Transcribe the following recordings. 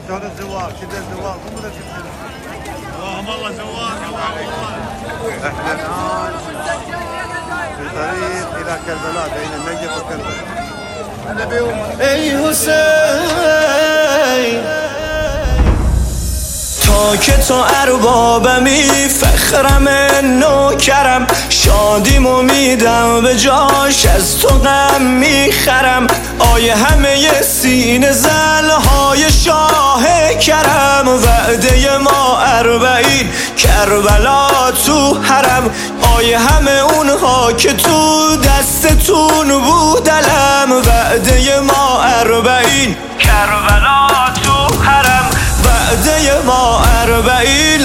شلون الزواج؟ كذا الزواج مو ولا كذا. اللهم الله زواج اللهم الله. احنا الان في طريق الى كربلاء بين النجف وكربلاء. ای حسین تا که تو اربابمی فخرم نوکرم شادیمو میدم به جاش از تو غم میخرم آیه همه سینه زلهای شاه کرم وعده ما 40 کربلا تو حرم آیه همه اونها که تو دستتون بودلم وعده ما 40 کربلا تو حرم وعده ما 40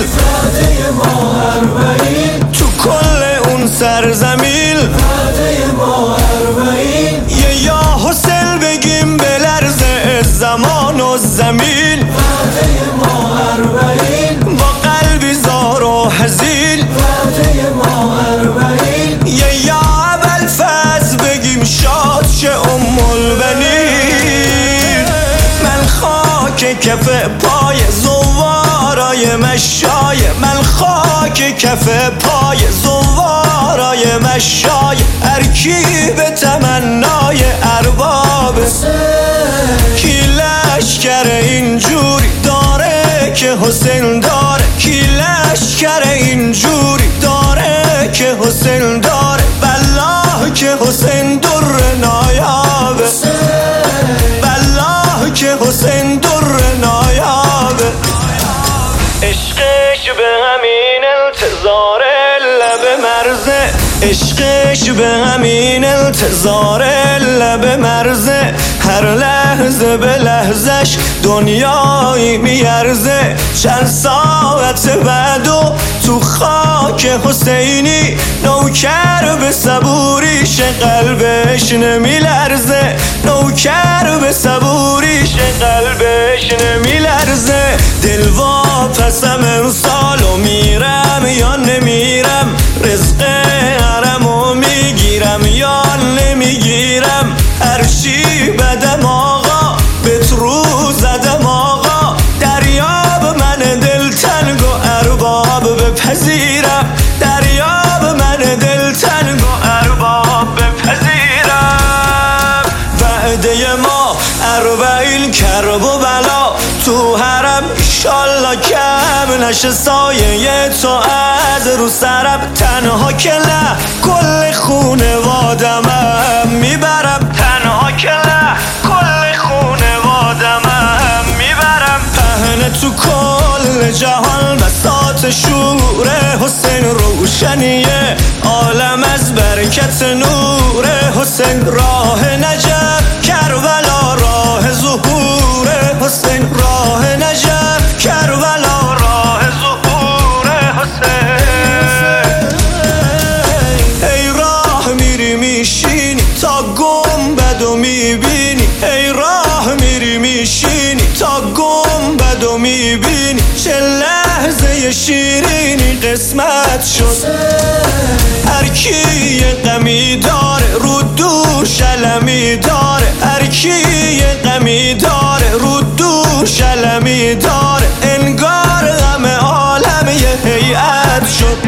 تو کل اون سرزمین وعده ما 40 یا حسین بگیم بلرزه زمان و زمین وعده ما 40 با قلبی زار و حزین وعده ما 40 یا ابوالفضل بگیم شاد شه ام البنین من خاک کف پای زوارای مشای من خاک کف پای زوارای مشای ارکی به تمنای ارباب کی لشکر اینجوری داره که حسین داره کی لشکر اینجوری داره که حسین داره والله که حسین در نایابه والله که حسین در نایابه عشقش به همین انتظار لب مرزه عشقش به همین انتظار لب مرزه هر لحظه به لحظش دنیایی میارزه چند ساعت بعدو تو خاک حسینی نوکر به صبوریش قلبش نمیلرزه نوکر به صبوریش قلبش نمیلرزه دل واپسم امسالو میرم یا نمیرم رزق حرمو میگیرم یا نمیگیرم هرچی بدم آقا بهت رو زدم آقا دریاب من دلتنگ و ارباب بپذیرم دریاب من دلتنگ و ارباب بپذیرم وعده ما 40 کرب و بلا تو حرم ایشالله کم نشه سایه تو از رو سرم تنها که نه کل خونوادمم میبرم تنها که نه کل خونوادمم میبرم پهن تو کل جهان بساط شور حسین روشنیه عالم از برکت نور حسین راه نجف کربلا راه ظهور حسین راه نجف کربلا راه ظهور حسین ای راه میری میشینی تا گنبدو میبینی ای راه میری میشینی تا گنبدو میبینی چه لحظه شیرینی قسمت شد هر کی غمی داره رو دوش علمی داره هر کی غمی داره رو دوش علمی داره انگار غم عالم یه هیئت شد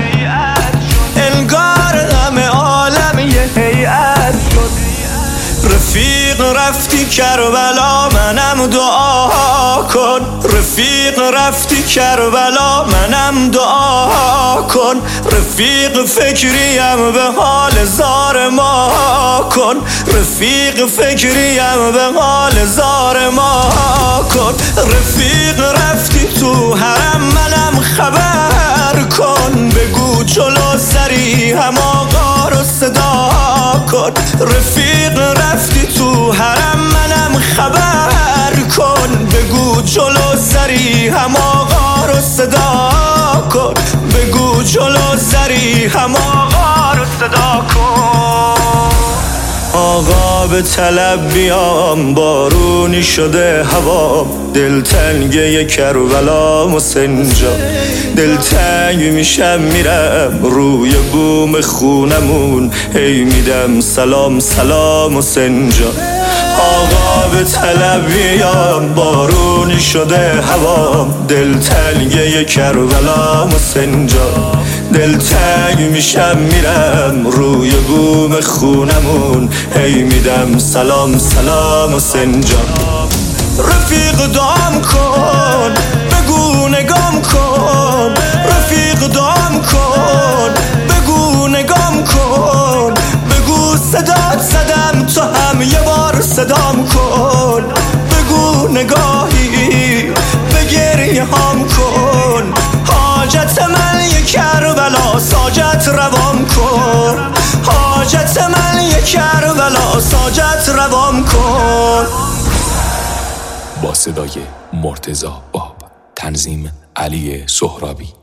انگار غم عالم یه هیئت شد رفیق رفتی کربلا منم دعا کن رفیق رفتی کربلا منم دعا کن رفیق فکریم به حال زار ما کن رفیق فکریم به حال زار ما کن رفیق رفتی تو حرم منم خبر کن بگو جلو سری هم آقا رو صدا کن رفیق رفتی تو حرم منم خبر کن بگو جلو سری هم آقا رو صدا کن بگو جلو سری هم آقا رو صدا کن آقا به طلب بیام بارونی شده هوام دلتنگ کربلا حسین جان دلتنگ میشم میرم روی بوم خونمون هی میدم سلام سلام حسین جان آقا به طلبیام، بارونی شده هوام، دلتنگه کربلام حسین جان. دلتنگ میشم میرم روی بوم خونمون، هی میدم سلام سلام حسین جان. رفیق دام کن بگو نگام کن، رفیق دام کن بگو نگام کن، بگو صدات زدم تو هم یه بار صدام کن، بگو نگاهی به گریه هام کن، حاجت من یه کربلا ساجت روام کن، حاجت من یه کربلا ساجت روام کن. با صدای مرتضی باب، تنظیم علی سهرابی.